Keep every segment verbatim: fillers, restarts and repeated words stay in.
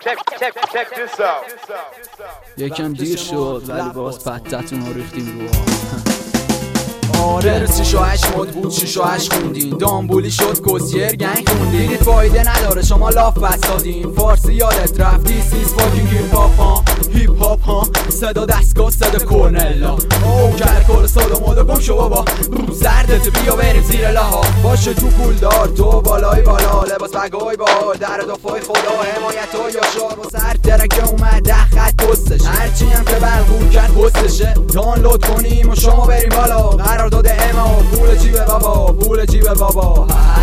یکم دیر شد ولی باز پتتون رو ریختیم رو آره سی و هشت مد بود شیش و هشت خوندین دامبولی شد گسیر گنگ خوندین دیدید فایده نداره شما لاف بسادین فارسی یادت رفت دیس ایز فاکینگ هیپ هاپ ها هیپ هاپ ها صدا دستگاه صدا کورنلا او کرکل صدا مودا گم شو بابا زردت بیا بریم زیر لاها باشه تو پول دار تو بالای بالا لباس بگای بال در دفاع خدا حمایت ها یا شار و سر درکه اومد ده خط پستش هرچی هم که بلغور کرد پستشه دانلود کنیم و شما بریم بالا قرار داده اما پول جیب بابا پول جیب بابا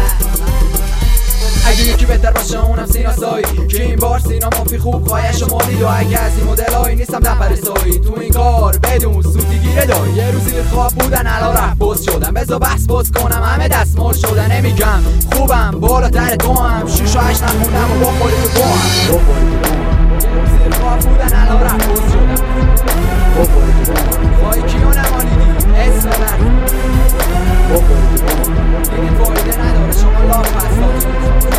اگه یکی بهتر باشه اونم سینا سایی که این بار سینا مافی خوب خواهش و مالید و اگه از این مدل هایی نیستم دپر سایی تو این کار بدون سوتی گیره داری یه روزی خواب بودن الان رفت بز شدم بزا بحث باز کنم همه دستمال شدن نمیگم خوبم بالاتر تو هم شیش و هشت نخوندم و با خودی تو با هم یه روزی خواب بودن الان رفت بز شدم خواهی کیو نمالیدی اسم بر دیدین فایده نداره شما لاف هستاد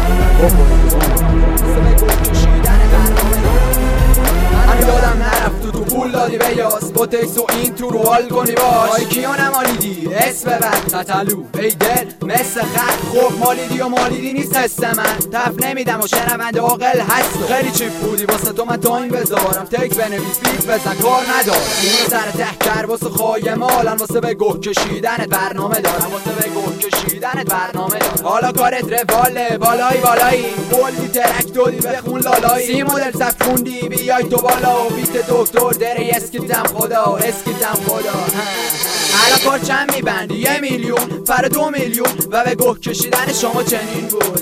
من یادم نرفت تو تو پول دادی بیاس با تکس و این تو رو حال کنی باش خواهی کیو نمالیدی اسم بر تطلو ای دل مثل خط خوب مالیدی و مالیدی نیست حس من تف نمیدم و شنونده عاقل هست خیلی چیپ بودی واسه تو من تایم بذارم تک بنویس بیت بزن کار ندارم اونو سر ته کر واسه خواهی مالن واسه به گوه کشیدنت برنامه دارم واسه به گوه کشیدنت برنامه دارم حالا کارت رواله بالایی بالایی بولدی ترک دادی بخون لالایی سی مدل سفت خوندی بیای تو بالا بیت دکتر دره اسکیتم خدا اسکیتم خدا الان کار چند میبندی یه میلیون فر دو میلیون و به گوه کشیدن شما چنین بود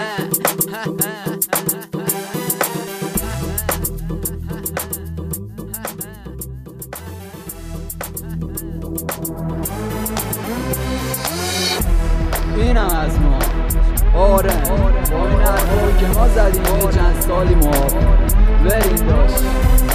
اینم از ما آره با این حرفایی که ما زدیم یه چند سالی ما بریم داشت